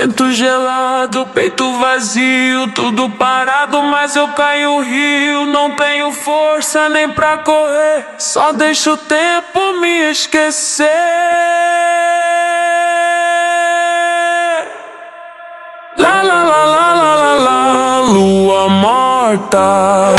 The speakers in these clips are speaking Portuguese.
Vento gelado, peito vazio, tudo parado, mas eu caio o rio. Não tenho força nem pra correr, só deixo o tempo me esquecer. Lá, lá, lá, lá, lá, lá, lá, lua morta.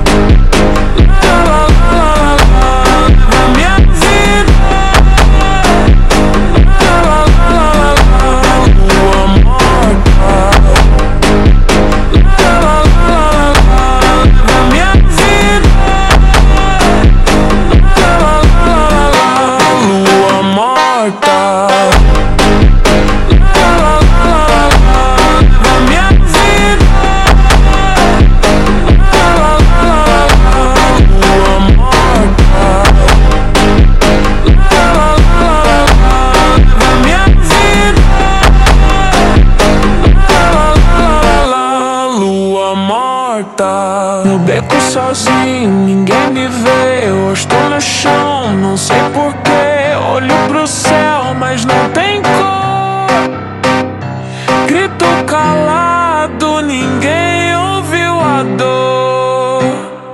No beco sozinho, ninguém me vê. Eu estou no chão, não sei porquê. Olho pro céu, mas não tem cor. Grito calado, ninguém ouviu a dor.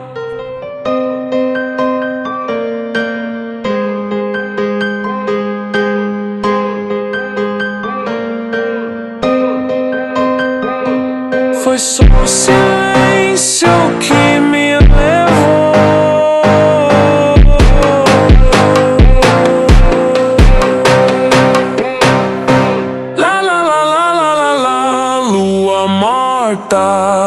Foi só o silêncio que me levou. Lá, lá, lá, lá, lá, lá, lá, lua morta.